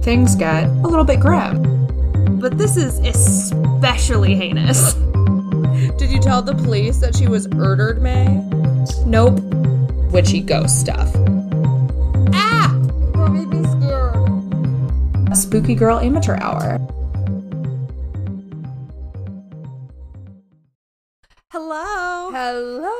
things get a little bit grim. But this is especially heinous. Did you tell the police that she was murdered, May? Nope. Witchy ghost stuff. Ah! That made me scared. A Spooky Girl Amateur Hour. Hello. Hello.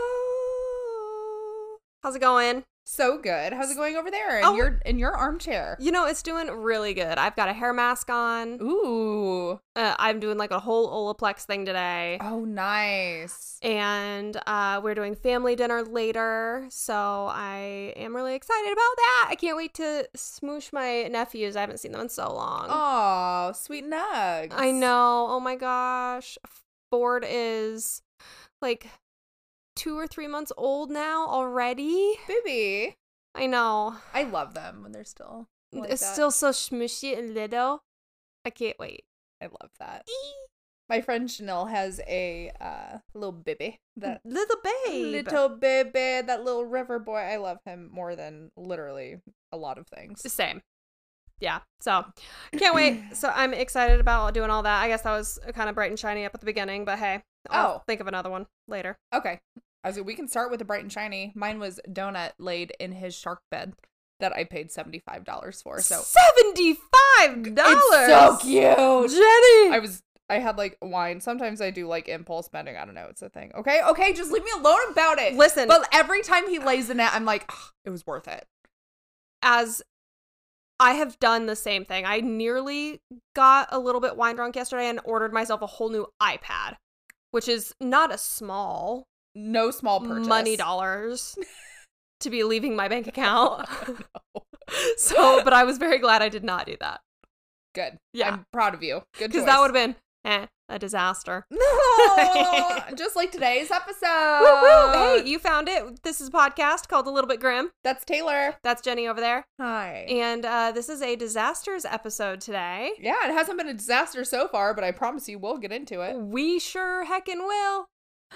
How's it going? So good. How's it going over there in your armchair? You know, it's doing really good. I've got a hair mask on. Ooh. I'm doing like a whole Olaplex thing today. Oh, nice. And we're doing family dinner later, so I am really excited about that. I can't wait to smoosh my nephews. I haven't seen them in so long. Oh, sweet nugs. I know. Oh my gosh. Ford is like 2 or 3 months old now already. Baby. I know. I love them when they're still like It's that. still so smushy and little. I can't wait. I love that. My friend Chanel has a little baby. That Little babe. little baby, that little river boy. I love him more than literally a lot of things. Same. Yeah. So can't wait. So I'm excited about doing all that. I guess that was kind of bright and shiny up at the beginning, but hey, I'll think of another one later. Okay. We can start with the bright and shiny. Mine was Donut laid in his shark bed that I paid $75 for. So $75. It's so cute. Jenny. I had like wine. Sometimes I do like impulse spending. I don't know. It's a thing. Okay, just leave me alone about it. Listen. But every time he lays in it, I'm like, it was worth it. As I have done the same thing. I nearly got a little bit wine drunk yesterday and ordered myself a whole new iPad, which is not a small No small purchase. money dollars to be leaving my bank account. So, but I was very glad I did not do that. Good. Yeah. I'm proud of you. Good choice. Because that would have been a disaster. No! Just like today's episode. Woo-hoo. Hey, you found it. This is a podcast called A Little Bit Grim. That's Taylor. That's Jenny over there. Hi. And this is a disasters episode today. Yeah, it hasn't been a disaster so far, but I promise you we'll get into it. We sure heckin' will.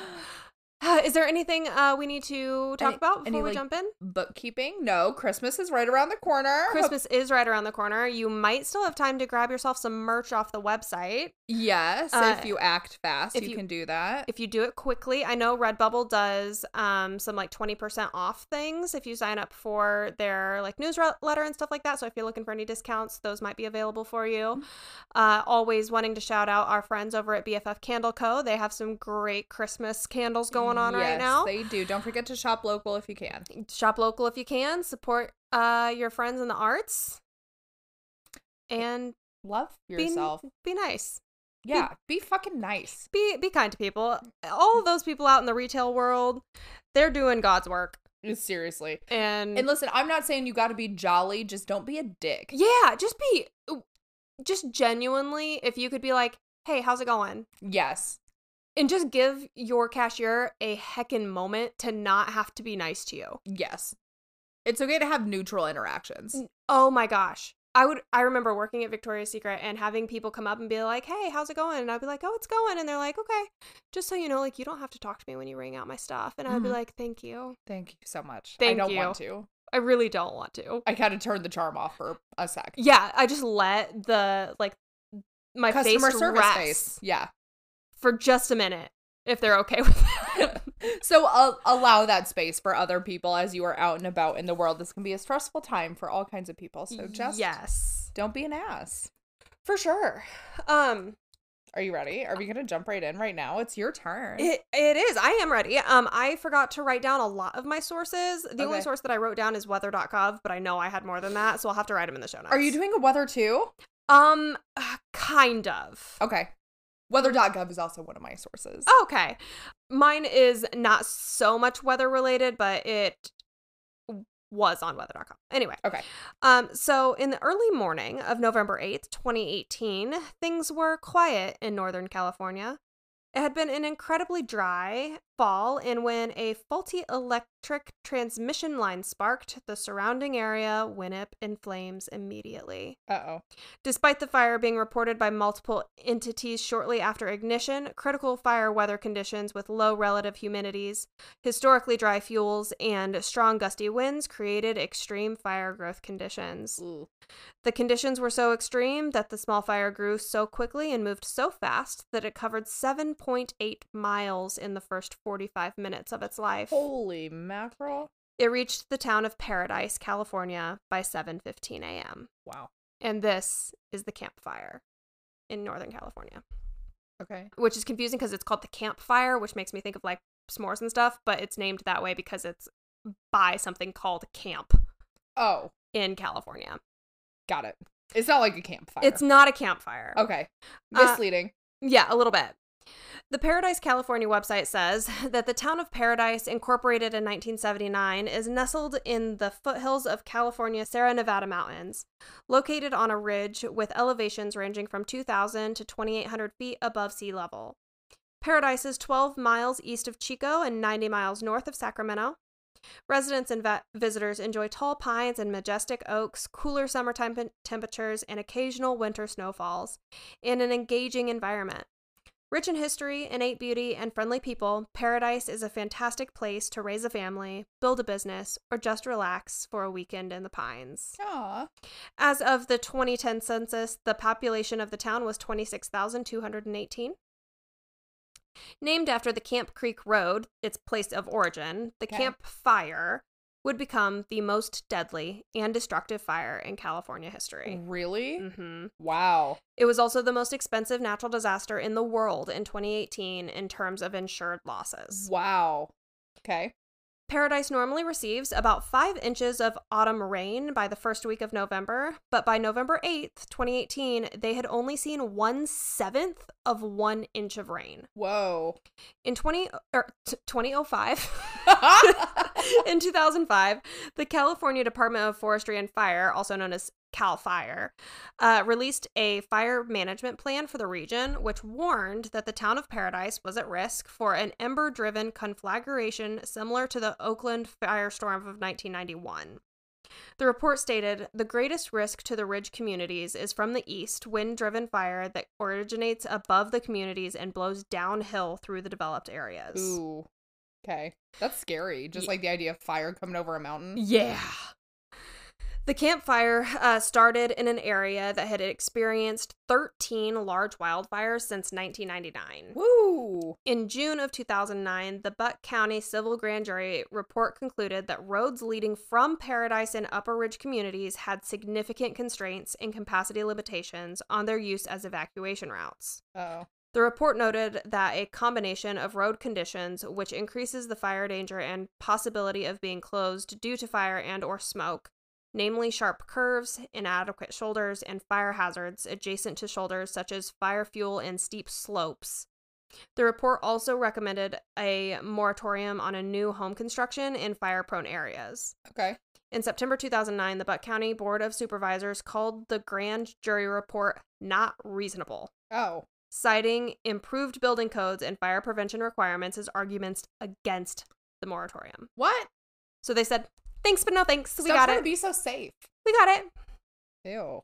Is there anything we need to talk about before we jump in? Bookkeeping? No. Christmas is right around the corner. Christmas is right around the corner. You might still have time to grab yourself some merch off the website. Yes, if you act fast, you can do that. If you do it quickly. I know Redbubble does some like 20% off things if you sign up for their like newsletter and stuff like that. So if you're looking for any discounts, those might be available for you. Always wanting to shout out our friends over at BFF Candle Co. They have some great Christmas candles going on right now. Yes, they do. Don't forget to shop local if you can. Shop local if you can. Support your friends in the arts. And love yourself. Be nice. Yeah, be fucking nice. Be kind to people. All of those people out in the retail world, they're doing God's work. Seriously. And listen, I'm not saying you got to be jolly. Just don't be a dick. Yeah, just genuinely, if you could be like, hey, how's it going? Yes. And just give your cashier a heckin' moment to not have to be nice to you. Yes. It's okay to have neutral interactions. Oh my gosh. I remember working at Victoria's Secret and having people come up and be like, hey, how's it going? And I'd be like, oh, it's going. And they're like, okay, just so you know, like, you don't have to talk to me when you ring out my stuff. And I'd be like, thank you. Thank you so much. I don't want to. I really don't want to. I kind of turned the charm off for a sec. Yeah, I just let the, like, my customer face service rest face. Yeah. For just a minute, if they're okay with it. So allow that space for other people as you are out and about in the world. This can be a stressful time for all kinds of people. So just don't be an ass. For sure. Are you ready? Are we going to jump right in right now? It's your turn. It is. I am ready. I forgot to write down a lot of my sources. The only source that I wrote down is weather.gov, but I know I had more than that, so I'll have to write them in the show notes. Are you doing a weather too? Kind of. Okay. Weather.gov is also one of my sources. Okay. Mine is not so much weather related, but it was on weather.com. Anyway. Okay. So in the early morning of November 8th, 2018, things were quiet in Northern California. It had been an incredibly dry fall, and when a faulty electric transmission line sparked, the surrounding area went up in flames immediately. Uh-oh. Despite the fire being reported by multiple entities shortly after ignition, critical fire weather conditions with low relative humidities, historically dry fuels, and strong gusty winds created extreme fire growth conditions. Ooh. The conditions were so extreme that the small fire grew so quickly and moved so fast that it covered 7.8 miles in the first 45 minutes of its life. Holy mackerel. It reached the town of Paradise, California by 7:15 a.m. Wow. And this is the Camp Fire in Northern California. Okay. Which is confusing because it's called the Camp Fire, which makes me think of like s'mores and stuff, but it's named that way because it's by something called Camp. Oh. In California. Got it. It's not like a campfire. It's not a campfire. Okay. Misleading. Yeah, a little bit. The Paradise, California website says that the town of Paradise, incorporated in 1979, is nestled in the foothills of California's Sierra Nevada mountains, located on a ridge with elevations ranging from 2,000 to 2,800 feet above sea level. Paradise is 12 miles east of Chico and 90 miles north of Sacramento. Residents and visitors enjoy tall pines and majestic oaks, cooler summertime temperatures, and occasional winter snowfalls, in an engaging environment. Rich in history, innate beauty, and friendly people, Paradise is a fantastic place to raise a family, build a business, or just relax for a weekend in the pines. Aww. As of the 2010 census, the population of the town was 26,218. Named after the Camp Creek Road, its place of origin, the Camp Fire would become the most deadly and destructive fire in California history. Really? Mm-hmm. Wow. It was also the most expensive natural disaster in the world in 2018 in terms of insured losses. Wow. Okay. Paradise normally receives about 5 inches of autumn rain by the first week of November, but by November 8th, 2018, they had only seen 1/7 of 1 inch of rain. Whoa. In 2005, in 2005, the California Department of Forestry and Fire, also known as CAL FIRE, released a fire management plan for the region, which warned that the town of Paradise was at risk for an ember-driven conflagration similar to the Oakland firestorm of 1991. The report stated, the greatest risk to the ridge communities is from the east, wind-driven fire that originates above the communities and blows downhill through the developed areas. Ooh. Okay. That's scary. Just like the idea of fire coming over a mountain. Yeah. The Camp Fire started in an area that had experienced 13 large wildfires since 1999. Woo! In June of 2009, the Butte County Civil Grand Jury report concluded that roads leading from Paradise and Upper Ridge communities had significant constraints and capacity limitations on their use as evacuation routes. Uh-oh. The report noted that a combination of road conditions, which increases the fire danger and possibility of being closed due to fire and or smoke, namely sharp curves, inadequate shoulders, and fire hazards adjacent to shoulders such as fire fuel and steep slopes. The report also recommended a moratorium on a new home construction in fire-prone areas. Okay. In September 2009, the Butte County Board of Supervisors called the grand jury report not reasonable. Oh. Citing improved building codes and fire prevention requirements as arguments against the moratorium. What? So they said, thanks, but no thanks. Stop we got trying it. to be so safe. We got it. Ew.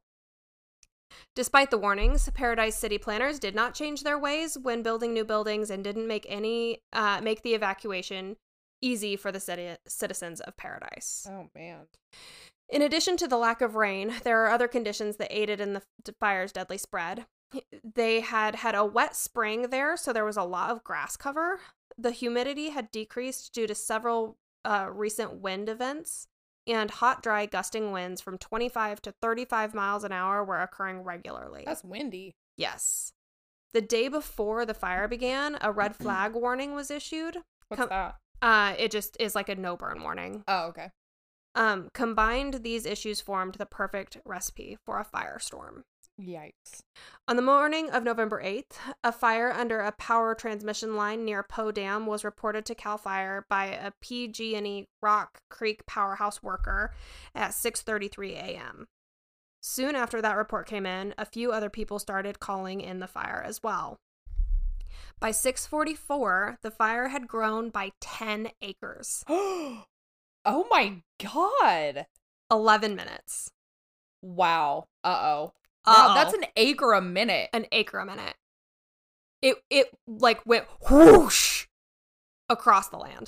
Despite the warnings, Paradise city planners did not change their ways when building new buildings and didn't make the evacuation easy for the citizens of Paradise. Oh, man. In addition to the lack of rain, there are other conditions that aided in the fire's deadly spread. They had a wet spring there, so there was a lot of grass cover. The humidity had decreased due to several recent wind events, and hot, dry, gusting winds from 25 to 35 miles an hour were occurring regularly. That's windy. Yes. The day before the fire began, a red flag warning was issued. What's that? It just is like a no-burn warning. Oh, okay. Combined, these issues formed the perfect recipe for a firestorm. Yikes. On the morning of November 8th, a fire under a power transmission line near Poe Dam was reported to CAL FIRE by a PG&E Rock Creek powerhouse worker at 6:33 a.m. Soon after that report came in, a few other people started calling in the fire as well. By 6:44, the fire had grown by 10 acres. Oh my God. 11 minutes. Wow. Uh-oh. Wow, that's an acre a minute. An acre a minute. It like went whoosh across the land.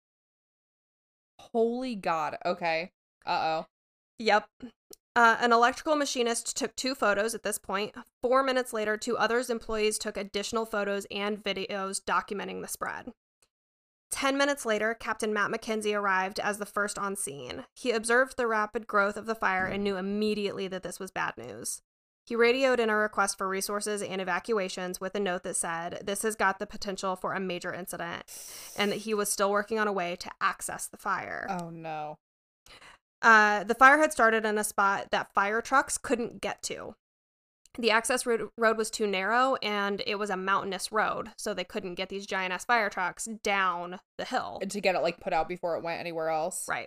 Holy God. Okay. Uh-oh. Yep. An electrical machinist took 2 photos at this point. 4 minutes later, 2 others employees took additional photos and videos documenting the spread. 10 minutes later, Captain Matt McKenzie arrived as the first on scene. He observed the rapid growth of the fire and knew immediately that this was bad news. He radioed in a request for resources and evacuations with a note that said this has got the potential for a major incident and that he was still working on a way to access the fire. Oh, no. The fire had started in a spot that fire trucks couldn't get to. The access road was too narrow, and it was a mountainous road, so they couldn't get these giant-ass fire trucks down the hill. And to get it, like, put out before it went anywhere else. Right.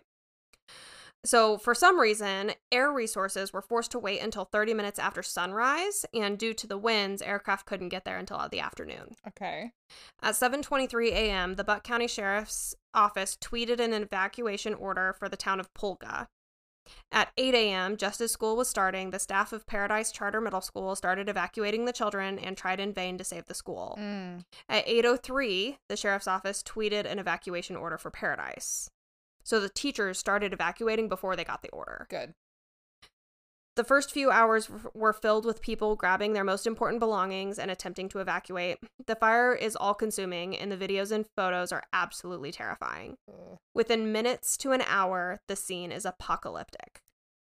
So, for some reason, air resources were forced to wait until 30 minutes after sunrise, and due to the winds, aircraft couldn't get there until the afternoon. Okay. At 7:23 a.m., the Buck County Sheriff's Office tweeted an evacuation order for the town of Polga. At 8 a.m., just as school was starting, the staff of Paradise Charter Middle School started evacuating the children and tried in vain to save the school. At 8:03, the sheriff's office tweeted an evacuation order for Paradise. So the teachers started evacuating before they got the order. Good. The first few hours were filled with people grabbing their most important belongings and attempting to evacuate. The fire is all-consuming, and the videos and photos are absolutely terrifying. Within minutes to an hour, the scene is apocalyptic.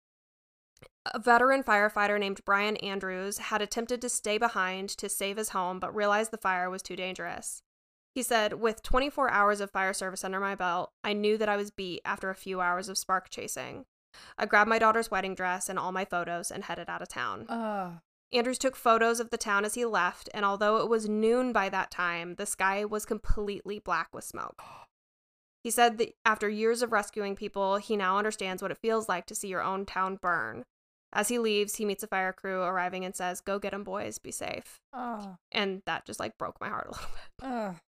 A veteran firefighter named Brian Andrews had attempted to stay behind to save his home, but realized the fire was too dangerous. He said, "With 24 hours of fire service under my belt, I knew that I was beat after a few hours of spark chasing. I grabbed my daughter's wedding dress and all my photos and headed out of town." Andrews took photos of the town as he left, and although it was noon by that time, the sky was completely black with smoke. He said that after years of rescuing people, he now understands what it feels like to see your own town burn. As he leaves, he meets a fire crew arriving and says, "Go get 'em, boys, be safe." And that just like broke my heart a little bit.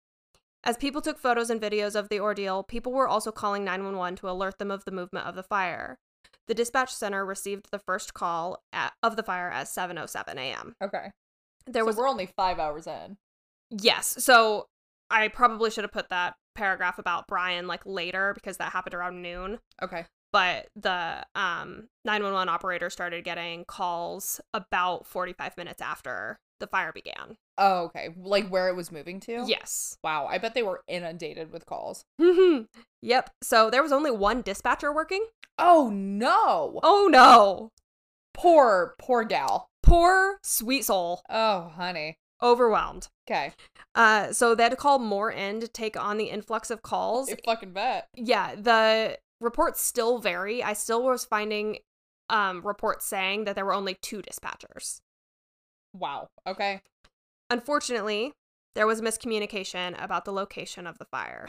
As people took photos and videos of the ordeal, people were also calling 911 to alert them of the movement of the fire. The dispatch center received the first call of the fire at 7:07 a.m. Okay. We're only 5 hours in. Yes. So I probably should have put that paragraph about Brian like later because that happened around noon. Okay. But the 911 operator started getting calls about 45 minutes after the fire began. Oh, okay. Like where it was moving to? Yes. Wow. I bet they were inundated with calls. Yep. So there was only one dispatcher working. Oh, no. Oh, no. Poor gal. Poor sweet soul. Oh, honey. Overwhelmed. Okay. So they had to call more in to take on the influx of calls. I fucking bet. Yeah. The reports still vary. I still was finding reports saying that there were only 2 dispatchers. Wow. Okay. Unfortunately, there was miscommunication about the location of the fire.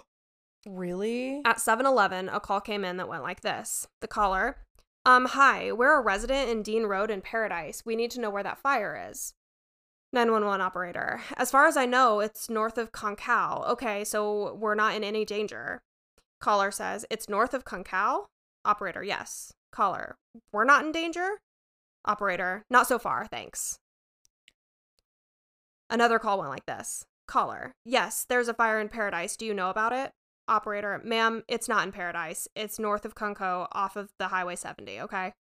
Really? At 7:11, a call came in that went like this. The caller, "Hi, we're a resident in Dean Road in Paradise. We need to know where that fire is." 911 operator, "As far as I know, it's north of Concow. Okay, so we're not in any danger." Caller says, "It's north of Concow?" Operator, "Yes." Caller, "We're not in danger?" Operator, "Not so far, thanks." Another call went like this. Caller, "Yes, there's a fire in Paradise. Do you know about it?" Operator, "Ma'am, it's not in Paradise. It's north of Concow off of the Highway 70, okay?"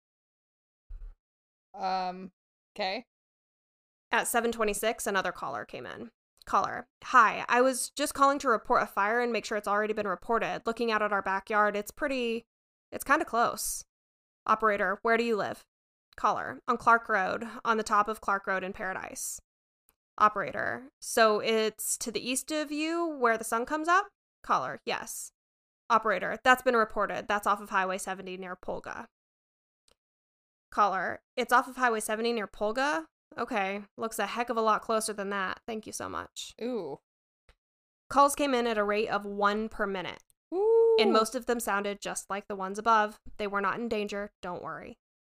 Okay. At 7:26, another caller came in. Caller, "Hi, I was just calling to report a fire and make sure it's already been reported. Looking out at our backyard, it's kind of close." Operator, "Where do you live?" Caller, "On Clark Road, on the top of Clark Road in Paradise." Operator, "So it's to the east of you where the sun comes up?" Caller, "Yes." Operator, "That's been reported. That's off of Highway 70 near Polga." Caller, "It's off of Highway 70 near Polga? Okay, looks a heck of a lot closer than that. Thank you so much." Ooh. Calls came in at a rate of 1 per minute. Ooh. And most of them sounded just like the ones above. They were not in danger, don't worry.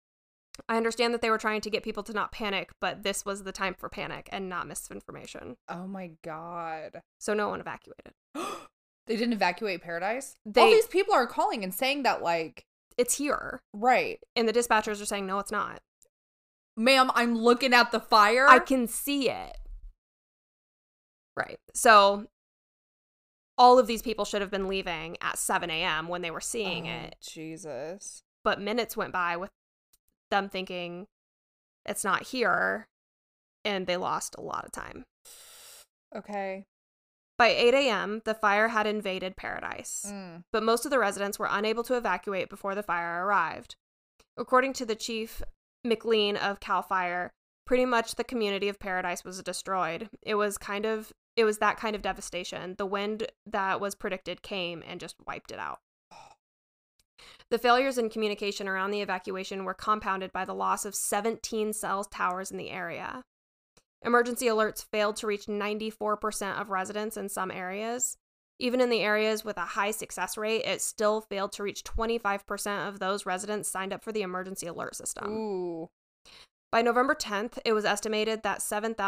I understand that they were trying to get people to not panic, but this was the time for panic and not misinformation. Oh my God. So no one evacuated. They didn't evacuate Paradise? All these people are calling and saying that, like... It's here. Right. And the dispatchers are saying, no, it's not. Ma'am, I'm looking at the fire. I can see it. Right. So all of these people should have been leaving at 7 a.m. when they were seeing it. Jesus. But minutes went by with them thinking it's not here, and they lost a lot of time. Okay. By 8 a.m., the fire had invaded Paradise, but most of the residents were unable to evacuate before the fire arrived. According to the chief McLean of CAL FIRE, pretty much the community of Paradise was destroyed. It was that kind of devastation. The wind that was predicted came and just wiped it out. The failures in communication around the evacuation were compounded by the loss of 17 cell towers in the area. Emergency alerts failed to reach 94% of residents in some areas. Even in the areas with a high success rate, it still failed to reach 25% of those residents signed up for the emergency alert system. Ooh. By November 10th, it was estimated that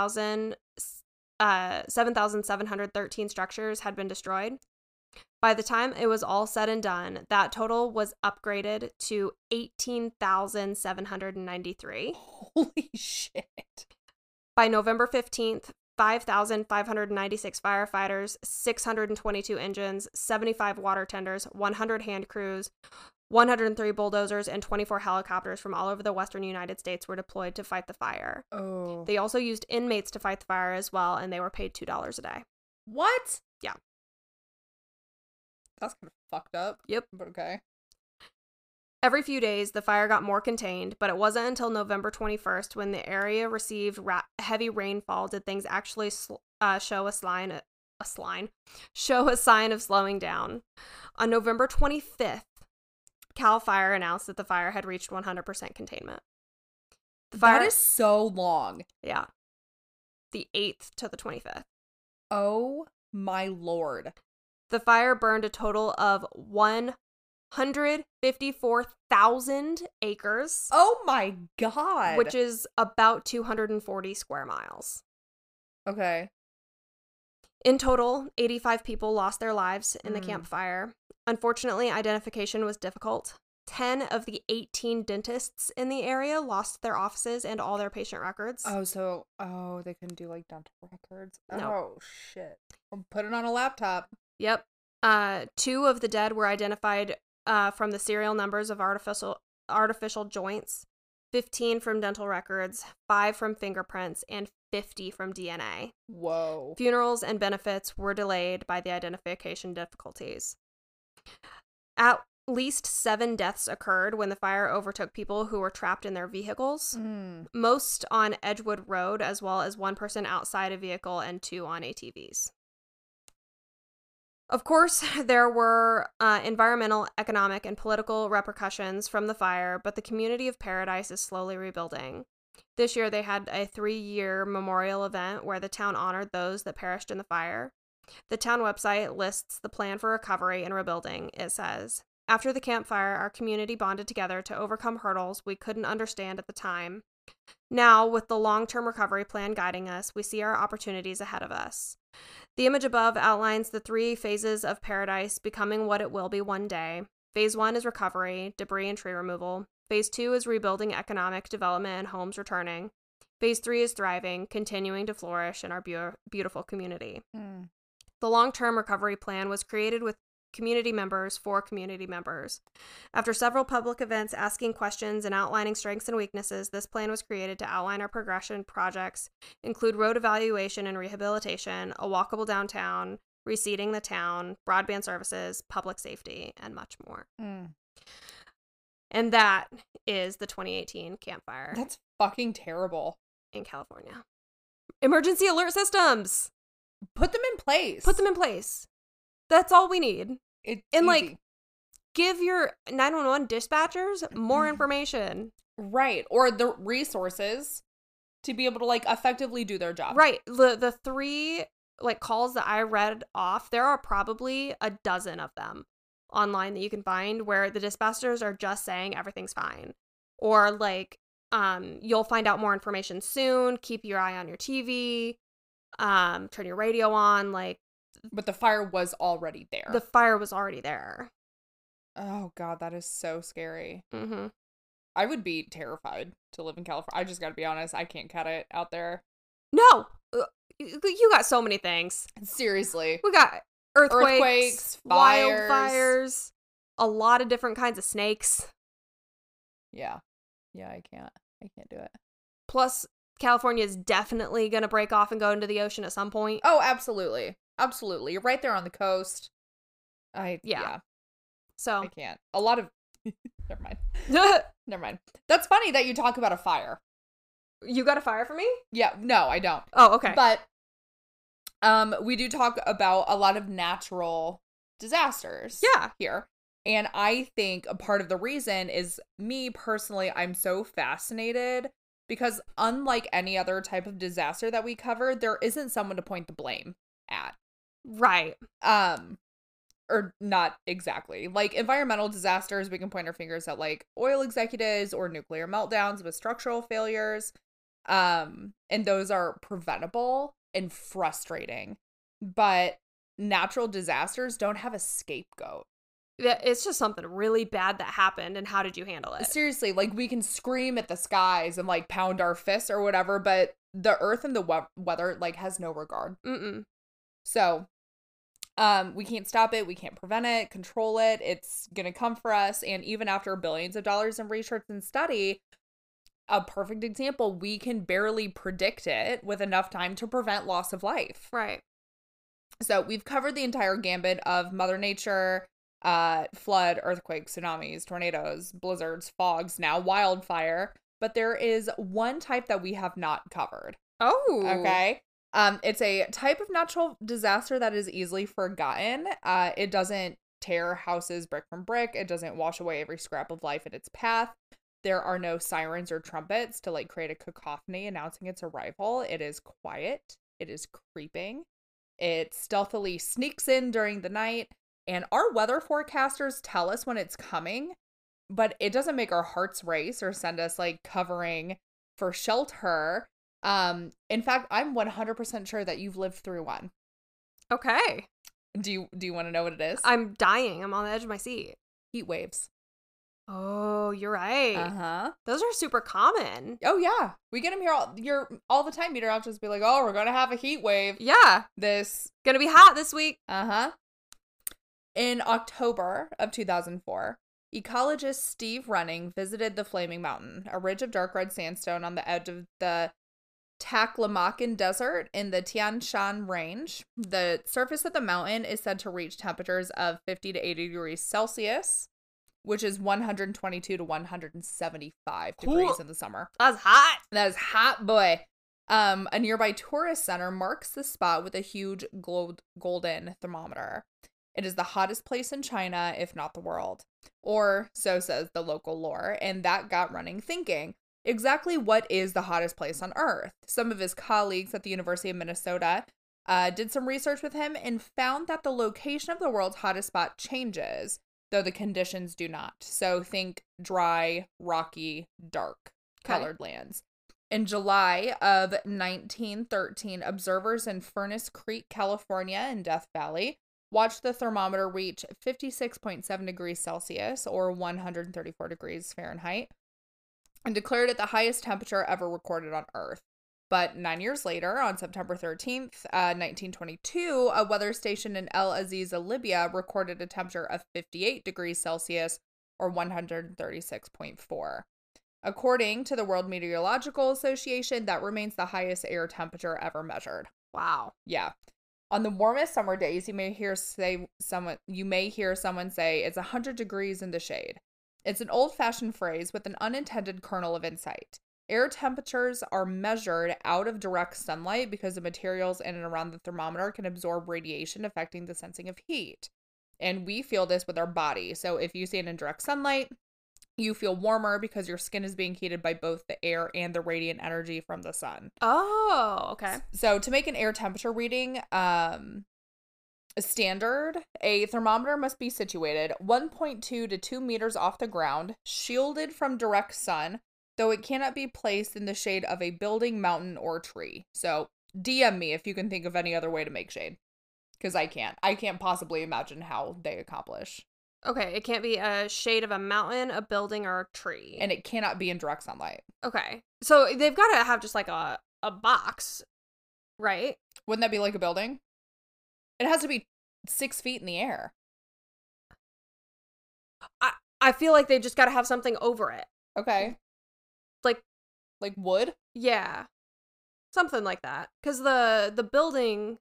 7,713 structures had been destroyed. By the time it was all said and done, that total was upgraded to 18,793. Holy shit. By November 15th, 5,596 firefighters, 622 engines, 75 water tenders, 100 hand crews, 103 bulldozers, and 24 helicopters from all over the western United States were deployed to fight the fire. Oh. They also used inmates to fight the fire as well, and they were paid $2 a day. What? Yeah. That's kind of fucked up. Yep. But okay. Every few days, the fire got more contained, but it wasn't until November 21st, when the area received heavy rainfall, did things actually show a sign of slowing down. On November 25th, CAL FIRE announced that the fire had reached 100% containment. That is so long. Yeah. The 8th to the 25th. Oh my Lord. The fire burned a total of 154,000 acres. Oh my God. Which is about 240 square miles. Okay. In total, 85 people lost their lives in the campfire. Unfortunately, identification was difficult. 10 of the 18 dentists in the area lost their offices and all their patient records. They couldn't do like dental records. No. Oh shit. I'll put it on a laptop. Yep. 2 of the dead were identified from the serial numbers of artificial joints, 15 from dental records, 5 from fingerprints, and 50 from DNA. Whoa. Funerals and benefits were delayed by the identification difficulties. At least 7 deaths occurred when the fire overtook people who were trapped in their vehicles, most on Edgewood Road, as well as 1 person outside a vehicle and 2 on ATVs. Of course, there were environmental, economic, and political repercussions from the fire, but the community of Paradise is slowly rebuilding. This year, they had a 3-year memorial event where the town honored those that perished in the fire. The town website lists the plan for recovery and rebuilding. It says, "After the campfire, our community bonded together to overcome hurdles we couldn't understand at the time. Now, with the long-term recovery plan guiding us, we see our opportunities ahead of us. The image above outlines the 3 phases of Paradise becoming what it will be one day. Phase 1 is recovery, debris and tree removal. Phase 2 is rebuilding economic development and homes returning. Phase 3 is thriving, continuing to flourish in our beautiful community." The long-term recovery plan was created with community members for community members. After several public events asking questions and outlining strengths and weaknesses, this plan was created to outline our progression projects, include road evaluation and rehabilitation, a walkable downtown, reseeding the town, broadband services, public safety, and much more. And that is the 2018 campfire. That's fucking terrible. In California. Emergency alert systems! Put them in place. Put them in place. That's all we need. It's and easy. Give your 911 dispatchers more information. Right. Or the resources to be able to effectively do their job. Right. The 3 calls that I read off, there are probably a dozen of them online that you can find where the dispatchers are just saying everything's fine. Or You'll find out more information soon. Keep your eye on your TV. Turn your radio on. Like, but the fire was already there. The fire was already there. Oh, God, that is so scary. Mm-hmm. I would be terrified to live in California. I just gotta be honest. I can't cut it out there. No! You got so many things. Seriously. We got earthquakes, wildfires, a lot of different kinds of snakes. Yeah. Yeah, I can't do it. Plus, California is definitely going to break off and go into the ocean at some point. Oh, absolutely. Absolutely. You're right there on the coast. Yeah. So. I can't. A lot of... Never mind. Never mind. That's funny that you talk about a fire. You got a fire for me? Yeah. No, I don't. Oh, okay. But we do talk about a lot of natural disasters. Yeah. Here. And I think a part of the reason is me personally, I'm so fascinated because unlike any other type of disaster that we cover, there isn't someone to point the blame at. Right. Or not exactly. Like environmental disasters, we can point our fingers at like oil executives or nuclear meltdowns with structural failures. And those are preventable and frustrating. But natural disasters don't have a scapegoat. It's just something really bad that happened, and how did you handle it? Seriously, like we can scream at the skies and like pound our fists or whatever, but the earth and the weather like has no regard. So, we can't stop it, we can't prevent it, control it. It's gonna come for us, and even after billions of dollars in research and study, a perfect example, we can barely predict it with enough time to prevent loss of life. Right. So we've covered the entire gambit of Mother Nature. Flood, earthquakes, tsunamis, tornadoes, blizzards, fogs, now wildfire. But there is one type that we have not covered. Oh. Okay. It's a type of natural disaster that is easily forgotten. It doesn't tear houses brick from brick. It doesn't wash away every scrap of life in its path. There are no sirens or trumpets to like create a cacophony announcing its arrival. It is quiet. It is creeping. It stealthily sneaks in during the night. And our weather forecasters tell us when it's coming, but it doesn't make our hearts race or send us like covering for shelter. In fact, I'm 100% sure that you've lived through one. Okay. Do you want to know what it is? I'm dying. I'm on the edge of my seat. Heat waves. Oh, you're right. Uh-huh. Those are super common. Oh, yeah. We get them here all the time. Meteorologists be like, oh, we're going to have a heat wave. Yeah. Gonna be hot this week. Uh-huh. In October of 2004, ecologist Steve Running visited the Flaming Mountain, a ridge of dark red sandstone on the edge of the Taklamakan Desert in the Tian Shan Range. The surface of the mountain is said to reach temperatures of 50 to 80 degrees Celsius, which is 122 to 175 degrees in the summer. That's hot. That is hot, boy. A nearby tourist center marks the spot with a huge golden thermometer. It is the hottest place in China, if not the world. Or so says the local lore. And that got Running thinking, exactly what is the hottest place on Earth? Some of his colleagues at the University of Minnesota did some research with him and found that the location of the world's hottest spot changes, though the conditions do not. So think dry, rocky, dark colored lands. In July of 1913, observers in Furnace Creek, California in Death Valley watched the thermometer reach 56.7 degrees Celsius or 134 degrees Fahrenheit and declared it the highest temperature ever recorded on Earth. But 9 years later, on September 13th, 1922, a weather station in El Aziza, Libya, recorded a temperature of 58 degrees Celsius or 136.4. According to the World Meteorological Association, that remains the highest air temperature ever measured. Wow. Yeah. On the warmest summer days, you may hear someone say it's 100 degrees in the shade. It's an old-fashioned phrase with an unintended kernel of insight. Air temperatures are measured out of direct sunlight because the materials in and around the thermometer can absorb radiation affecting the sensing of heat. And we feel this with our body. So if you see it in direct sunlight, you feel warmer because your skin is being heated by both the air and the radiant energy from the sun. Oh, okay. So to make an air temperature reading standard, a thermometer must be situated 1.2 to 2 meters off the ground, shielded from direct sun, though it cannot be placed in the shade of a building, mountain, or tree. So DM me if you can think of any other way to make shade. Because I can't. I can't possibly imagine how they accomplish. Okay, it can't be a shade of a mountain, a building, or a tree. And it cannot be in direct sunlight. Okay. So they've got to have just like a box, right? Wouldn't that be like a building? It has to be 6 feet in the air. I feel like they've just got to have something over it. Okay. Like wood? Yeah. Something like that. Because the building...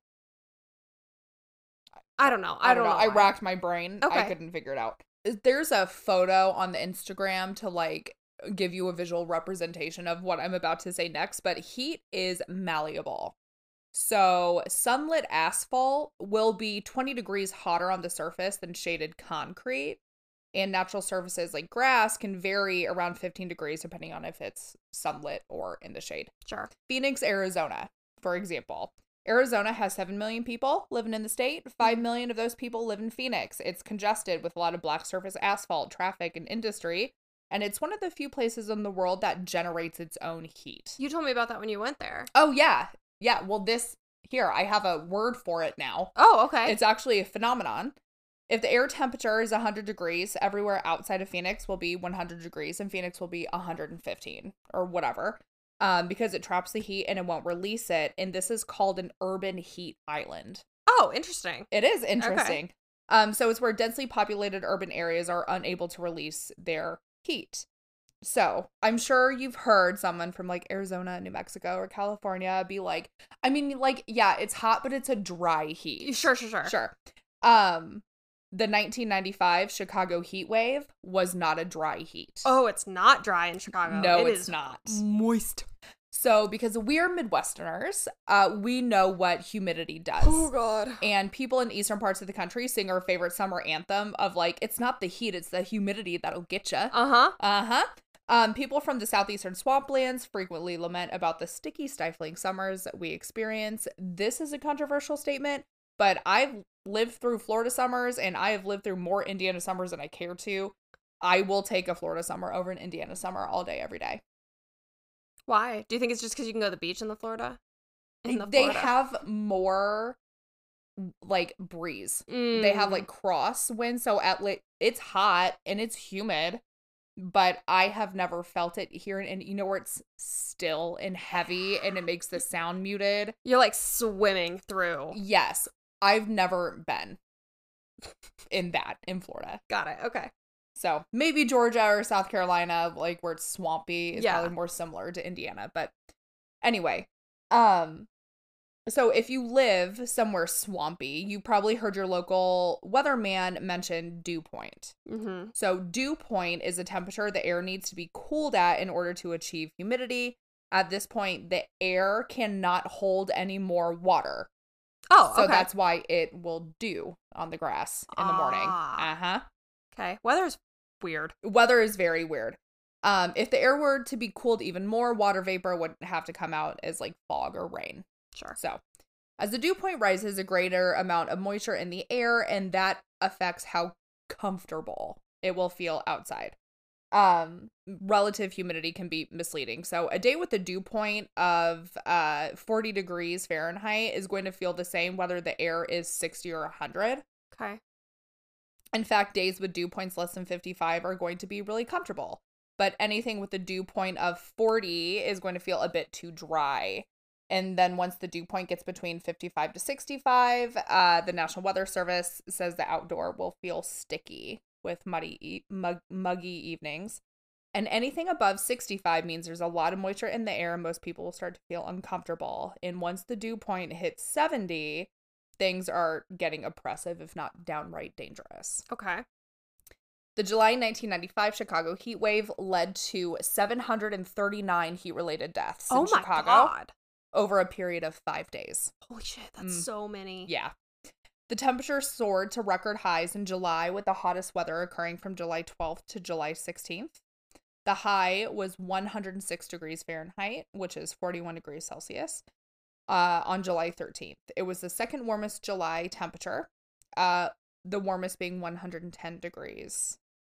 I don't know. I don't know. I racked my brain. Okay. I couldn't figure it out. There's a photo on the Instagram to like give you a visual representation of what I'm about to say next, but heat is malleable. So sunlit asphalt will be 20 degrees hotter on the surface than shaded concrete. And natural surfaces like grass can vary around 15 degrees depending on if it's sunlit or in the shade. Sure. Phoenix, Arizona, for example. Arizona has 7 million people living in the state. 5 million of those people live in Phoenix. It's congested with a lot of black surface asphalt, traffic, and industry. And it's one of the few places in the world that generates its own heat. You told me about that when you went there. Oh, yeah. Yeah, well, I have a word for it now. Oh, okay. It's actually a phenomenon. If the air temperature is 100 degrees, everywhere outside of Phoenix will be 100 degrees, and Phoenix will be 115 or whatever, because it traps the heat and it won't release it. And this is called an urban heat island. Oh, interesting. It is interesting. Okay. So it's where densely populated urban areas are unable to release their heat. So I'm sure you've heard someone from like Arizona, New Mexico, or California be like, I mean, like, yeah, it's hot, but it's a dry heat. Sure. Sure. The 1995 Chicago heat wave was not a dry heat. Oh, it's not dry in Chicago. No, it's not. Moist. So, because we're Midwesterners, we know what humidity does. Oh, God. And people in eastern parts of the country sing our favorite summer anthem of like, it's not the heat, it's the humidity that'll get you. People from the southeastern swamplands frequently lament about the sticky, stifling summers we experience. This is a controversial statement, but I've lived through Florida summers and I have lived through more Indiana summers than I care to. I will take a Florida summer over an Indiana summer all day, every day. Why? Do you think it's just because you can go to the beach in Florida? They have more like breeze. They have like cross wind, so it's hot and it's humid, but I have never felt it here. And you know where it's still and heavy and it makes the sound muted? You're like swimming through. Yes. I've never been in Florida. Got it. Okay. So maybe Georgia or South Carolina, like where it's swampy, is Yeah. probably more similar to Indiana. But anyway, so if you live somewhere swampy, you probably heard your local weatherman mention dew point. Mm-hmm. So dew point is a temperature the air needs to be cooled at in order to achieve humidity. At this point, the air cannot hold any more water. Oh, so okay. that's why it will dew on the grass in the morning. Okay. Weather's weird. Weather is very weird. If the air were to be cooled even more, water vapor would have to come out as like fog or rain. Sure. So as the dew point rises, a greater amount of moisture in the air, and that affects how comfortable it will feel outside. Relative humidity can be misleading. So a day with a dew point of 40 degrees Fahrenheit is going to feel the same whether the air is 60 or 100. Okay. In fact, days with dew points less than 55 are going to be really comfortable. But anything with a dew point of 40 is going to feel a bit too dry. And then once the dew point gets between 55 to 65, the National Weather Service says the outdoor will feel sticky with muggy evenings. And anything above 65 means there's a lot of moisture in the air and most people will start to feel uncomfortable. And once the dew point hits 70, things are getting oppressive, if not downright dangerous. Okay. The July 1995 Chicago heat wave led to 739 heat-related deaths in Chicago. God. Over a period of 5 days. Holy shit, that's so many. Yeah. The temperature soared to record highs in July, with the hottest weather occurring from July 12th to July 16th. The high was 106 degrees Fahrenheit, which is 41 degrees Celsius, on July 13th. It was the second warmest July temperature, the warmest being 110 degrees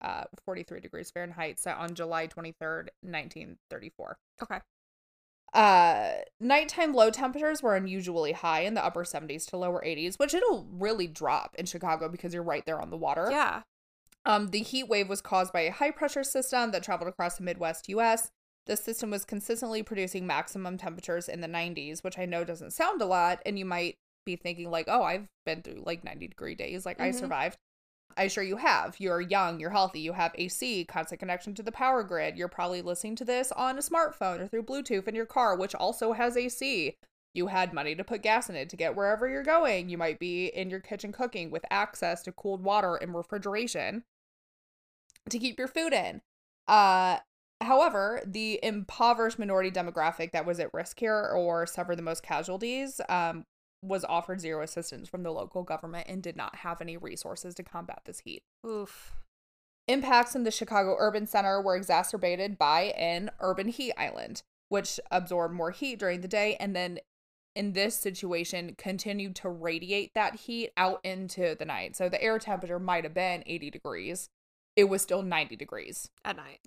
43 degrees Fahrenheit, set on July 23rd, 1934. Okay. Nighttime low temperatures were unusually high in the upper 70s to lower 80s, which it'll really drop in Chicago because you're right there on the water. Yeah. The heat wave was caused by a high pressure system that traveled across the Midwest US. This system was consistently producing maximum temperatures in the 90s, which I know doesn't sound a lot, and you might be thinking like, oh, I've been through like 90-degree days, like I survived. I'm sure you have. You're young, you're healthy, you have AC, constant connection to the power grid. You're probably listening to this on a smartphone or through Bluetooth in your car, which also has AC. You had money to put gas in it to get wherever you're going. You might be in your kitchen cooking with access to cooled water and refrigeration to keep your food in. However, the impoverished minority demographic that was at risk here or suffered the most casualties was offered zero assistance from the local government and did not have any resources to combat this heat. Oof. Impacts in the Chicago urban center were exacerbated by an urban heat island, which absorbed more heat during the day and then in this situation continued to radiate that heat out into the night. So the air temperature might have been 80 degrees. It was still 90 degrees. At night.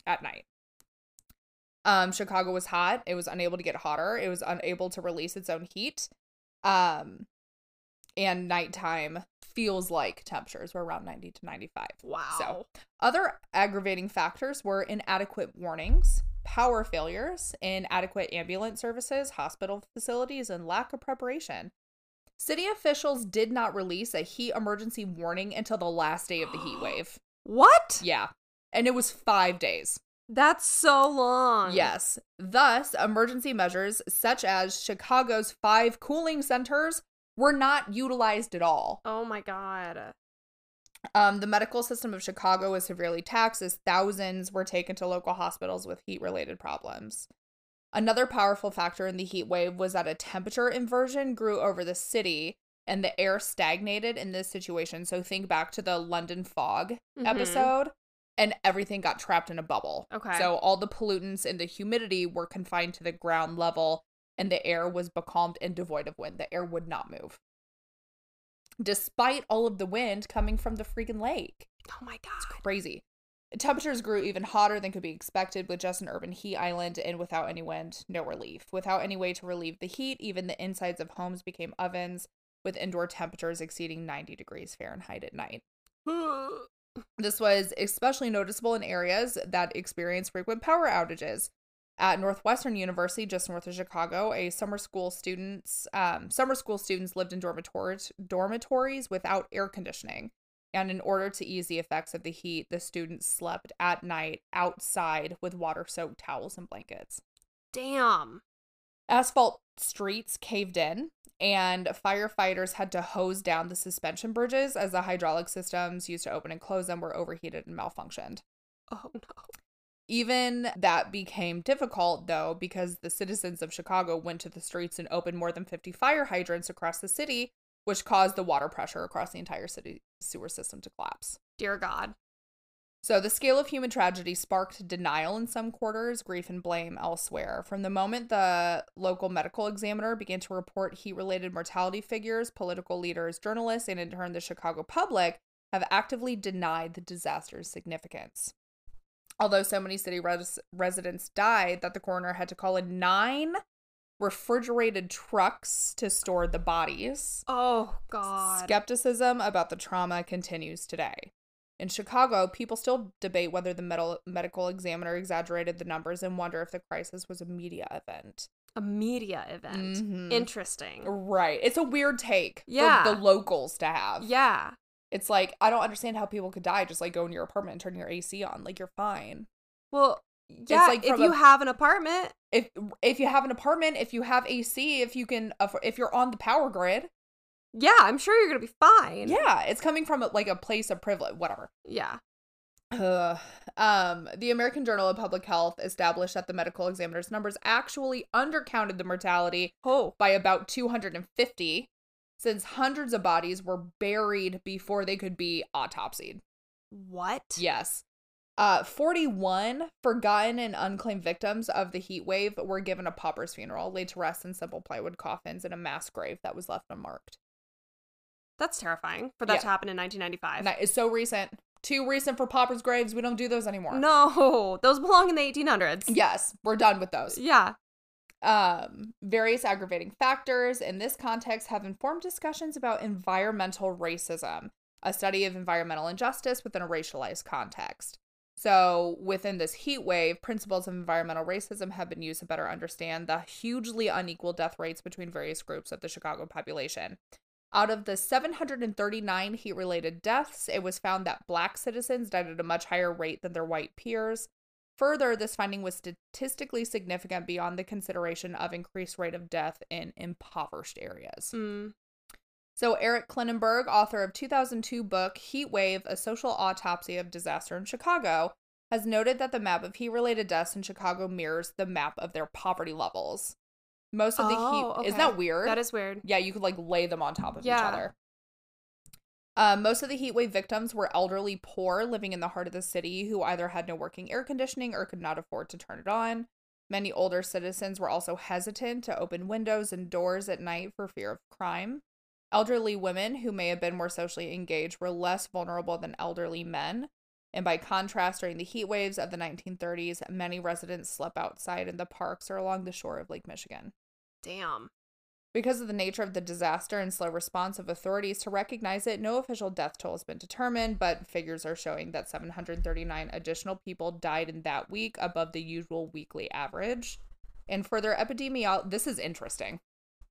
Chicago was hot. It was unable to get hotter. It was unable to release its own heat. And nighttime feels like temperatures were around 90 to 95. Wow. So other aggravating factors were inadequate warnings, power failures, inadequate ambulance services, hospital facilities, and lack of preparation. City officials did not release a heat emergency warning until the last day of the heat wave. What? Yeah. And it was 5 days. That's so long. Yes. Thus, emergency measures such as Chicago's 5 cooling centers were not utilized at all. Oh my God. The medical system of Chicago was severely taxed as thousands were taken to local hospitals with heat-related problems. Another powerful factor in the heat wave was that a temperature inversion grew over the city and the air stagnated in this situation. So think back to the London fog episode. And everything got trapped in a bubble. Okay. So all the pollutants and the humidity were confined to the ground level, and the air was becalmed and devoid of wind. The air would not move. Despite all of the wind coming from the freaking lake. Oh my God. It's crazy. Temperatures grew even hotter than could be expected with just an urban heat island and without any wind, no relief. Without any way to relieve the heat, even the insides of homes became ovens with indoor temperatures exceeding 90 degrees Fahrenheit at night. This was especially noticeable in areas that experienced frequent power outages. At Northwestern University, just north of Chicago, summer school students lived in dormitories without air conditioning. And in order to ease the effects of the heat, the students slept at night outside with water-soaked towels and blankets. Damn. Asphalt streets caved in, and firefighters had to hose down the suspension bridges as the hydraulic systems used to open and close them were overheated and malfunctioned. Oh, no. Even that became difficult, though, because the citizens of Chicago went to the streets and opened more than 50 fire hydrants across the city, which caused the water pressure across the entire city sewer system to collapse. Dear God. So the scale of human tragedy sparked denial in some quarters, grief and blame elsewhere. From the moment the local medical examiner began to report heat-related mortality figures, political leaders, journalists, and in turn the Chicago public have actively denied the disaster's significance. Although so many city residents died that the coroner had to call in 9 refrigerated trucks to store the bodies. Oh, God. Skepticism about the trauma continues today. In Chicago, people still debate whether the medical examiner exaggerated the numbers and wonder if the crisis was a media event. A media event. Mm-hmm. Interesting. Right. It's a weird take for the locals to have. Yeah. It's like, I don't understand how people could die. Just like go in your apartment and turn your AC on. Like, you're fine. Well, yeah, like if you have an apartment. If you have an apartment, if you have AC, if you're on the power grid. Yeah, I'm sure you're going to be fine. Yeah, it's coming from a place of privilege, whatever. Yeah. The American Journal of Public Health established that the medical examiner's numbers actually undercounted the mortality by about 250, since hundreds of bodies were buried before they could be autopsied. What? Yes. 41 forgotten and unclaimed victims of the heat wave were given a pauper's funeral, laid to rest in simple plywood coffins in a mass grave that was left unmarked. That's terrifying for that to happen in 1995. It's so recent. too recent for paupers' graves. We don't do those anymore. No, those belong in the 1800s. Yes, we're done with those. Yeah. Various aggravating factors in this context have informed discussions about environmental racism, a study of environmental injustice within a racialized context. So within this heat wave, principles of environmental racism have been used to better understand the hugely unequal death rates between various groups of the Chicago population. Out of the 739 heat-related deaths, it was found that Black citizens died at a much higher rate than their white peers. Further, this finding was statistically significant beyond the consideration of increased rate of death in impoverished areas. So Eric Klinenberg, author of 2002 book Heat Wave, A Social Autopsy of Disaster in Chicago, has noted that the map of heat-related deaths in Chicago mirrors the map of their poverty levels. Most of the heat... Okay. Isn't that weird? That is weird. Yeah, you could like lay them on top of each other. Most of the heat wave victims were elderly poor living in the heart of the city who either had no working air conditioning or could not afford to turn it on. Many older citizens were also hesitant to open windows and doors at night for fear of crime. Elderly women who may have been more socially engaged were less vulnerable than elderly men. And by contrast, during the heat waves of the 1930s, many residents slept outside in the parks or along the shore of Lake Michigan. Damn. Because of the nature of the disaster and slow response of authorities to recognize it, no official death toll has been determined, but figures are showing that 739 additional people died in that week above the usual weekly average. And further this is interesting.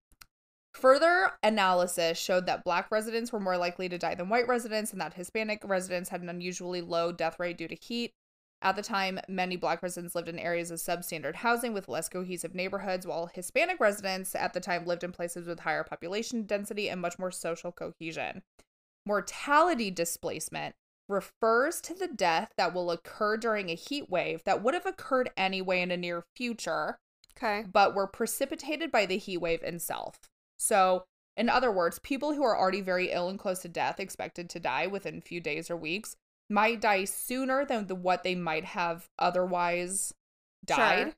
Further analysis showed that Black residents were more likely to die than white residents and that Hispanic residents had an unusually low death rate due to heat. At the time, many Black residents lived in areas of substandard housing with less cohesive neighborhoods, while Hispanic residents at the time lived in places with higher population density and much more social cohesion. Mortality displacement refers to the death that will occur during a heat wave that would have occurred anyway in a near future, but were precipitated by the heat wave itself. So, in other words, people who are already very ill and close to death, expected to die within a few days or weeks, might die sooner than what they might have otherwise died,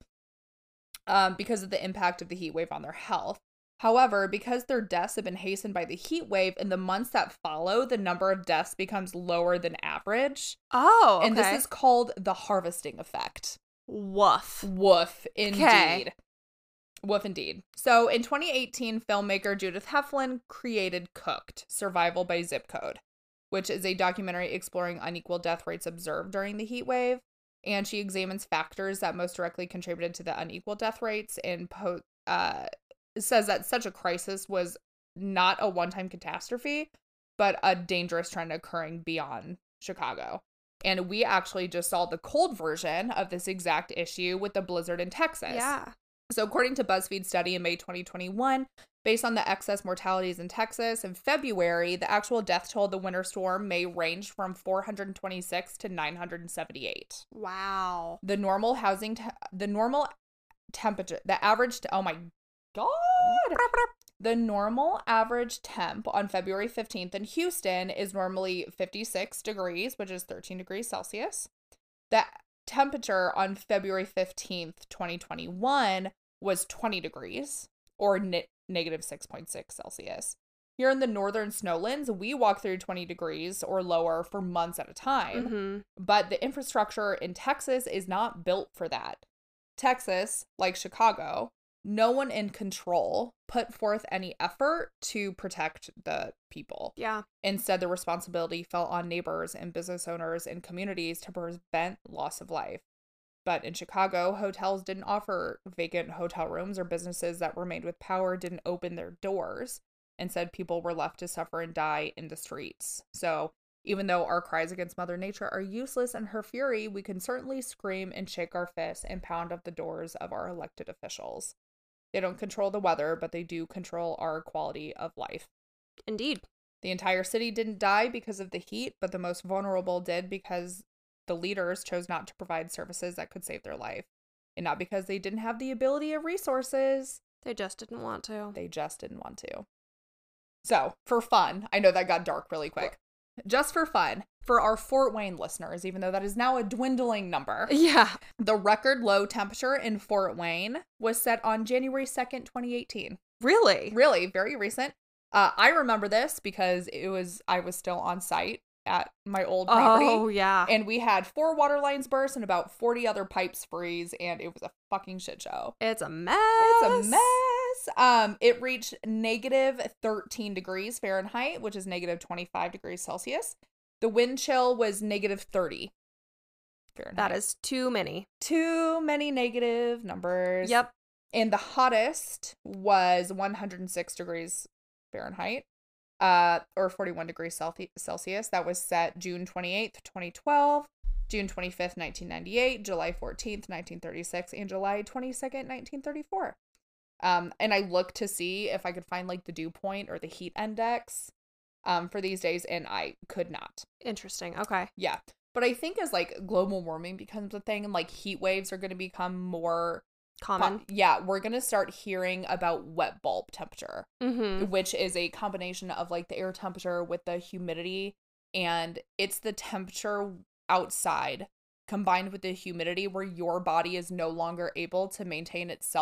because of the impact of the heat wave on their health. However, because their deaths have been hastened by the heat wave, in the months that follow, the number of deaths becomes lower than average. Oh, okay. And this is called the harvesting effect. Woof. Woof, indeed. Woof, indeed. So, in 2018, filmmaker Judith Heflin created Cooked: Survival by Zip Code, which is a documentary exploring unequal death rates observed during the heat wave. And she examines factors that most directly contributed to the unequal death rates and says that such a crisis was not a one-time catastrophe, but a dangerous trend occurring beyond Chicago. And we actually just saw the cold version of this exact issue with the blizzard in Texas. Yeah. So according to BuzzFeed study in May 2021, based on the excess mortalities in Texas in February, the actual death toll of the winter storm may range from 426 to 978. Wow. The normal temperature, the average, oh my God. The normal average temp on February 15th in Houston is normally 56 degrees, which is 13 degrees Celsius. The temperature on February 15th, 2021 was 20 degrees or negative 6.6 Celsius. Here in the northern snowlands, we walk through 20 degrees or lower for months at a time, but the infrastructure in Texas is not built for that. Texas, like Chicago, no one in control put forth any effort to protect the people. Yeah. Instead, the responsibility fell on neighbors and business owners and communities to prevent loss of life. But in Chicago, hotels didn't offer vacant hotel rooms, or businesses that remained with power didn't open their doors. Instead, people were left to suffer and die in the streets. So even though our cries against Mother Nature are useless in her fury, we can certainly scream and shake our fists and pound up the doors of our elected officials. They don't control the weather, but they do control our quality of life. Indeed. The entire city didn't die because of the heat, but the most vulnerable did because the leaders chose not to provide services that could save their life. And not because they didn't have the ability or resources. They just didn't want to. They just didn't want to. So, for fun, I know that got dark really quick. Just for fun, for our Fort Wayne listeners, even though that is now a dwindling number. Yeah. The record low temperature in Fort Wayne was set on January 2nd, 2018. Really? Really, very recent. I remember this because I was still on site at my old property. Oh, yeah. And we had 4 water lines burst and about 40 other pipes freeze, and it was a fucking shit show. It's a mess. It's a mess. It reached negative 13 degrees Fahrenheit, which is negative 25 degrees Celsius. The wind chill was negative 30 Fahrenheit. That is too many. Too many negative numbers. Yep. And the hottest was 106 degrees Fahrenheit, or 41 degrees Celsius. That was set June 28th, 2012, June 25th, 1998, July 14th, 1936, and July 22nd, 1934. And I looked to see if I could find like the dew point or the heat index for these days, and I could not. Interesting. Okay. Yeah. But I think as like global warming becomes a thing and like heat waves are going to become more common. We're going to start hearing about wet bulb temperature, which is a combination of like the air temperature with the humidity, and it's the temperature outside combined with the humidity where your body is no longer able to maintain its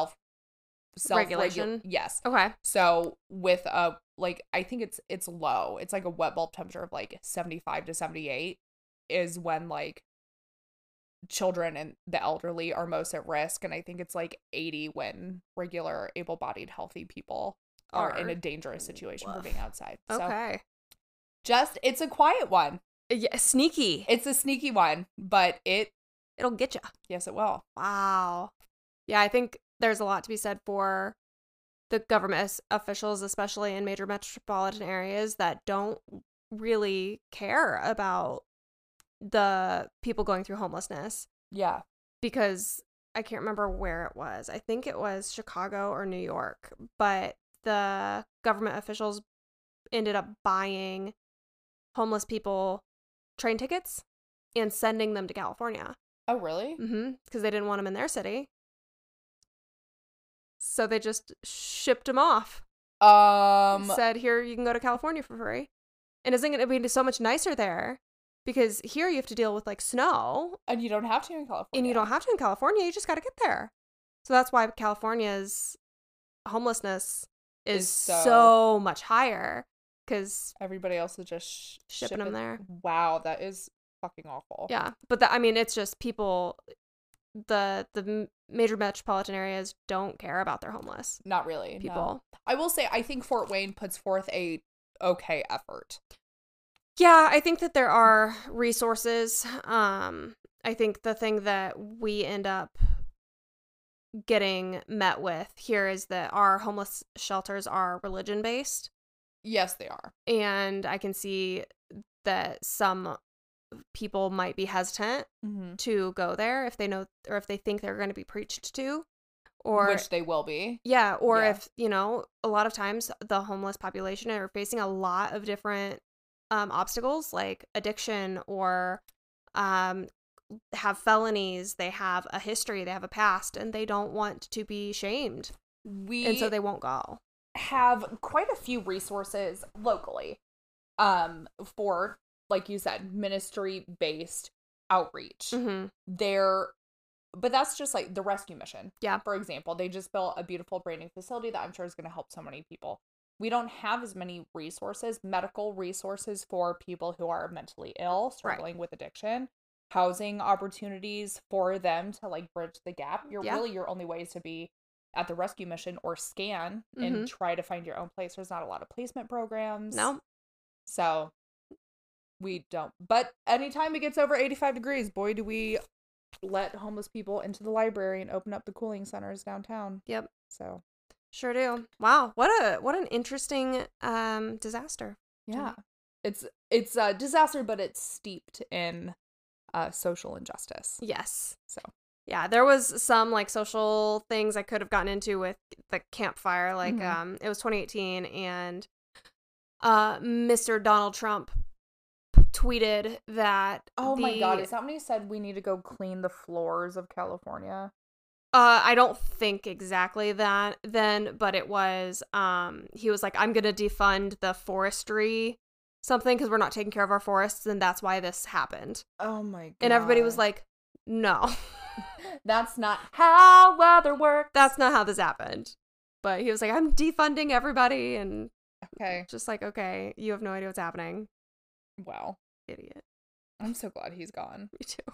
regulation. Yes. Okay. So with like I think it's low. It's like a wet bulb temperature of like 75 to 78 is when like children and the elderly are most at risk, and I think it's like 80 when regular able-bodied healthy people are in a dangerous situation for being outside. Okay. So it's a quiet one. Yeah, sneaky. It's a sneaky one, but it'll get you. Yes, it will. Wow. Yeah, I think there's a lot to be said for the government officials, especially in major metropolitan areas, that don't really care about the people going through homelessness. Yeah. Because I can't remember where it was. I think it was Chicago or New York, but the government officials ended up buying homeless people train tickets and sending them to California. Oh, really? Mm-hmm. Because they didn't want them in their city. So they just shipped them off. Said, here, you can go to California for free. And isn't it going to be so much nicer there? Because here you have to deal with like snow. And you don't have to in California. And you don't have to in California. You just got to get there. So that's why California's homelessness is so much higher. Because everybody else is just shipping them there. Wow, that is fucking awful. Yeah. But I mean, it's just people, the major metropolitan areas don't care about their homeless. Not really. People. No. I will say, I think Fort Wayne puts forth a okay effort. Yeah, I think that there are resources. I think the thing that we end up getting met with here is that our homeless shelters are religion-based. Yes, they are. And I can see that some people might be hesitant to go there if they know or if they think they're going to be preached to. Or, which they will be. Yeah, or if, a lot of times the homeless population are facing a lot of different obstacles like addiction or have felonies, they have a history, they have a past, and they don't want to be shamed. And so they won't go. Have quite a few resources locally for, like you said, ministry-based outreach. But that's just like the rescue mission. Yeah. For example, they just built a beautiful brand new facility that I'm sure is going to help so many people. We don't have as many resources, medical resources for people who are mentally ill, struggling with addiction, housing opportunities for them to like bridge the gap. Really your only way is to be at the rescue mission or scan and try to find your own place. There's not a lot of placement programs. No. So we don't. But anytime it gets over 85 degrees, boy, do we let homeless people into the library and open up the cooling centers downtown. Yep. So sure do. Wow, what an interesting disaster. Yeah. It's a disaster, but it's steeped in social injustice. Yes. So yeah, there was some like social things I could have gotten into with the campfire. Like it was 2018 and Mr. Donald Trump tweeted that my god, is that when he said we need to go clean the floors of California? I don't think exactly that then, but it was he was like, I'm gonna defund the forestry something because we're not taking care of our forests, and that's why this happened. Oh my god. And everybody was like, no. That's not how weather works. That's not how this happened. But he was like, I'm defunding everybody, and okay. Just like, okay, you have no idea what's happening. Wow. Idiot. I'm so glad he's gone. Me too.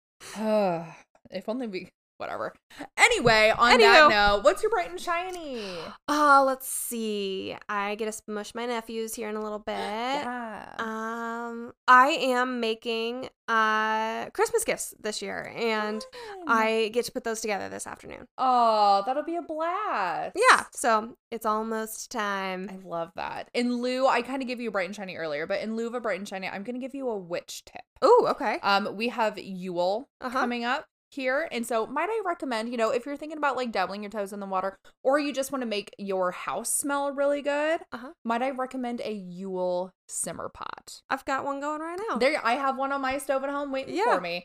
If only we... Whatever. Anyway, on that note, what's your bright and shiny? Let's see. I get to smush my nephews here in a little bit. Yeah. I am making Christmas gifts this year, and I get to put those together this afternoon. Oh, that'll be a blast. Yeah, so it's almost time. I love that. In lieu, I kind of gave you a bright and shiny earlier, but in lieu of a bright and shiny, I'm going to give you a witch tip. Oh, okay. We have Yule coming up here, and so might I recommend, if you're thinking about like dabbling your toes in the water, or you just want to make your house smell really good, might I recommend a Yule simmer pot? I've got one going right now. I have one on my stove at home waiting for me.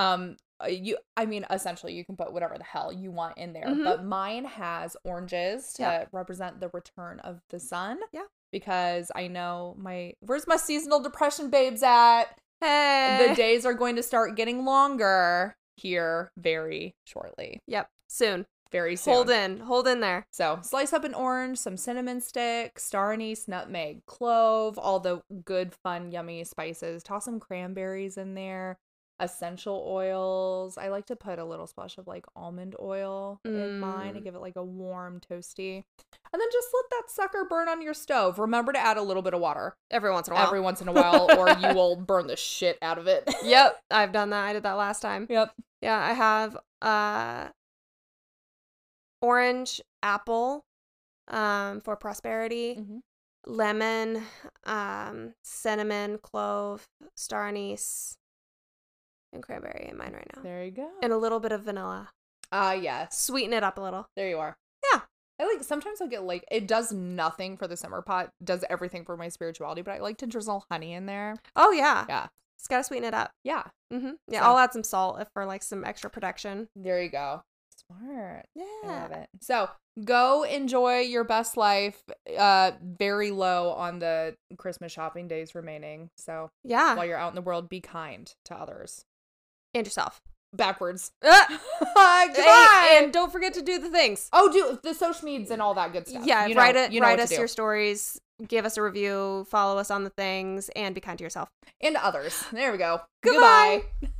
Essentially you can put whatever the hell you want in there, but mine has oranges to represent the return of the sun. Yeah. Because I know where's my seasonal depression babes at? Hey. The days are going to start getting longer here very shortly. Yep. Soon. Very soon. Hold in there. So slice up an orange, some cinnamon sticks, star anise, nutmeg, clove, all the good, fun, yummy spices. Toss some cranberries in there. Essential oils. I like to put a little splash of like almond oil in mine to give it like a warm, toasty. And then just let that sucker burn on your stove. Remember to add a little bit of water. Every once in a while, or you will burn the shit out of it. Yep. I've done that. I did that last time. Yep. Yeah, I have orange, apple for prosperity, lemon, cinnamon, clove, star anise, and cranberry in mine right now. There you go. And a little bit of vanilla. Yes. Sweeten it up a little. There you are. Yeah. Sometimes I'll get like, it does nothing for the simmer pot, does everything for my spirituality, but I like to drizzle honey in there. Oh, yeah. Yeah. It's got to sweeten it up. Yeah. Yeah, I'll add some salt for like some extra protection. There you go. Smart. Yeah. I love it. So go enjoy your best life. Very low on the Christmas shopping days remaining. So yeah, while you're out in the world, be kind to others. And yourself. Backwards. Goodbye. And don't forget to do the things. Oh, do the social medias and all that good stuff. Yeah, write us your stories. Give us a review. Follow us on the things. And be kind to yourself. And to others. There we go. Goodbye.